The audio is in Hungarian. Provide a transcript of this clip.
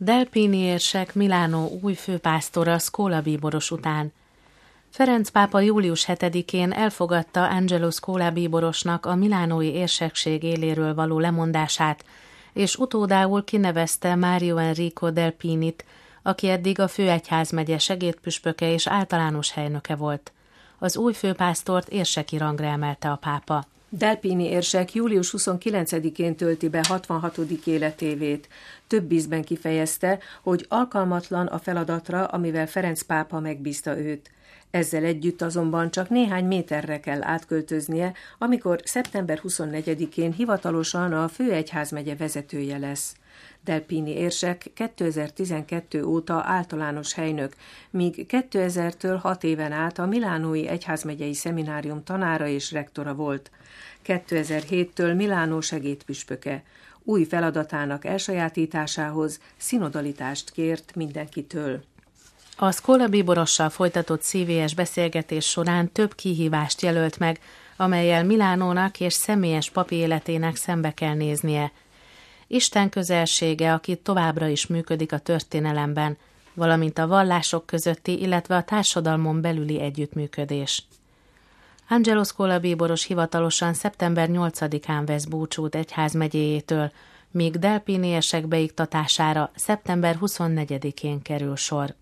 Delpini érsek Milánó új főpásztora Scola bíboros után. Ferenc pápa július 7-én elfogadta Angelo Scola bíborosnak a milánói érsekség éléről való lemondását, és utódául kinevezte Mario Enrico Delpinit, aki eddig a főegyházmegye segédpüspöke és általános helynöke volt. Az új főpásztort érseki rangra emelte a pápa. Delpini érsek július 29-én tölti be 66. életévét. Több ízben kifejezte, hogy alkalmatlan a feladatra, amivel Ferenc pápa megbízta őt. Ezzel együtt azonban csak néhány méterre kell átköltöznie, amikor szeptember 24-én hivatalosan a főegyházmegye vezetője lesz. Delpini érsek 2012 óta általános helynök, míg 2000-től 6 éven át a Milánói Egyházmegyei Szeminárium tanára és rektora volt. 2007-től Milánó segédpüspöke. Új feladatának elsajátításához szinodalitást kért mindenkitől. A Scola bíborossal folytatott szívélyes beszélgetés során több kihívást jelölt meg, amellyel Milánónak és személyes papi életének szembe kell néznie. Isten közelsége, aki továbbra is működik a történelemben, valamint a vallások közötti, illetve a társadalmon belüli együttműködés. Angelo Scola bíboros hivatalosan szeptember 8-án vesz búcsút egyházmegyéjétől, míg Delpini érsek beiktatására szeptember 24-én kerül sor.